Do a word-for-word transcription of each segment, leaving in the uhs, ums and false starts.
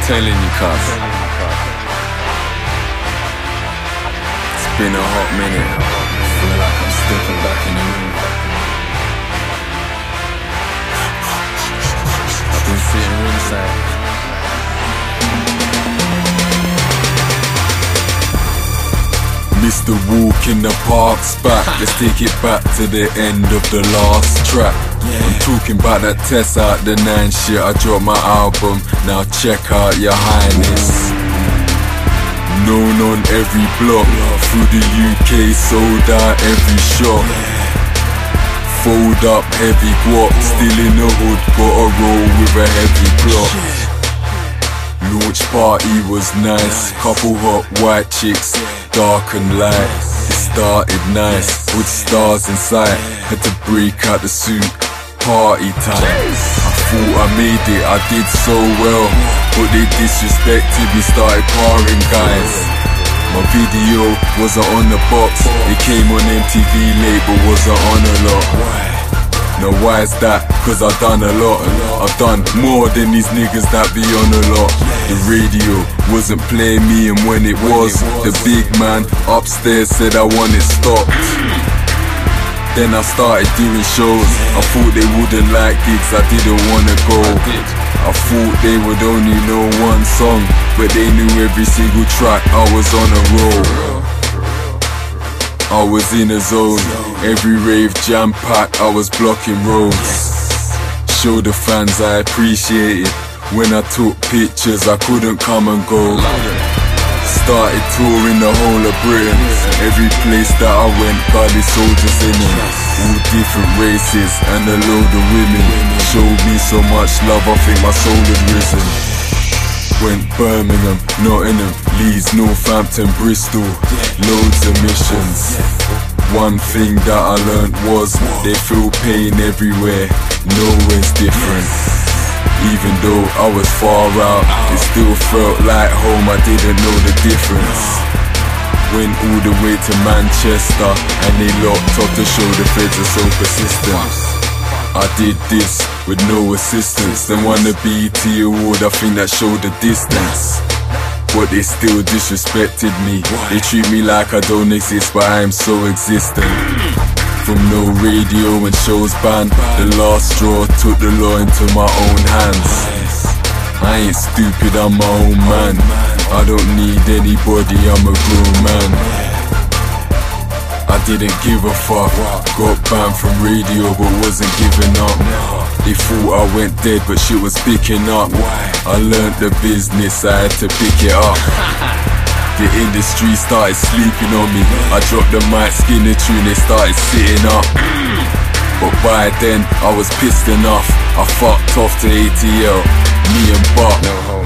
telling you, cuz it's been a hot minute. I feel like I'm stepping back in the room. I've been sitting inside. Mister Walk in the Park's back. Let's take it back to the end of the last track. I'm talking about that test out the nine shit. I dropped my album, now check out your highness. Known on every block, through the U K, sold out every shop. Fold up heavy guap, still in the hood, gotta roll with a heavy block. Launch party was nice, couple hot white chicks, dark and light. It started nice, with stars in sight. Had to break out the suit, party time. I thought I made it, I did so well, but they disrespected me, started parring guys. My video wasn't on the box, it came on M T V late but wasn't on a lot. Now why is that? Cause I've done a lot. I've done more than these niggas that be on a lot. The radio wasn't playing me, and when it was, the big man upstairs said I want it stopped. Then I started doing shows. I thought they wouldn't like gigs, I didn't wanna go. I thought they would only know one song, but they knew every single track. I was on a roll, I was in a zone. Every rave jam packed, I was blocking roads. Show the fans I appreciate it. When I took pictures, I couldn't come and go. Started touring the whole of Britain. Every place that I went, got the soldiers in it. All different races and a load of women. Showed me so much love, I think my soul had risen. Went Birmingham, Nottingham, Leeds, Northampton, Bristol. Loads of missions. One thing that I learnt was they feel pain everywhere, nowhere's different. Even though I was far out, it still felt like home, I didn't know the difference. Went all the way to Manchester and they locked up to show the feds are so persistent. I did this with no assistance, then won the B E T award, I think that showed the distance. But they still disrespected me. They treat me like I don't exist, but I am so existent. From no radio and shows banned, the last straw took the law into my own hands. I ain't stupid, I'm my own man. I don't need anybody, I'm a grown man. I didn't give a fuck, got banned from radio but wasn't giving up. They thought I went dead but shit was picking up. I learnt the business, I had to pick it up. The industry started sleeping on me. I dropped the mic, skin the tune, they started sitting up. But by then, I was pissed enough. I fucked off to A T L, me and Buck.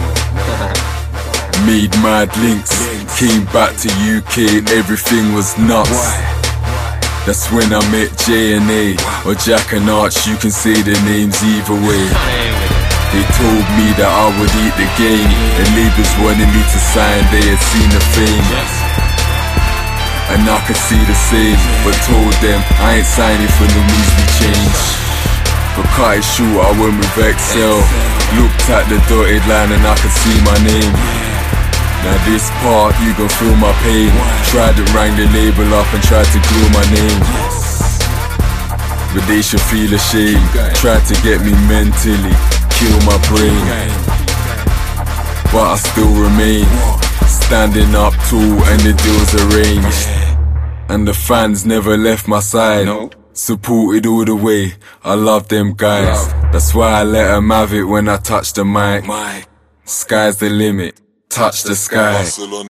Made mad links, came back to U K and everything was nuts. That's when I met J and A, or Jack and Arch, you can say the names either way. They told me that I would eat the game, and labels wanted me to sign, they had seen the fame. And I could see the same, but told them I ain't signing for no measly change. But cut it short, I went with X L, looked at the dotted line and I could see my name. Now this part, you gon' feel my pain. Tried to rang the label up and tried to glue my name, but they should feel ashamed. Tried to get me mentally, kill my brain, but I still remain. Standing up tall and the deals arranged. And the fans never left my side, supported all the way, I love them guys. That's why I let them have it when I touch the mic. Sky's the limit, touch the sky.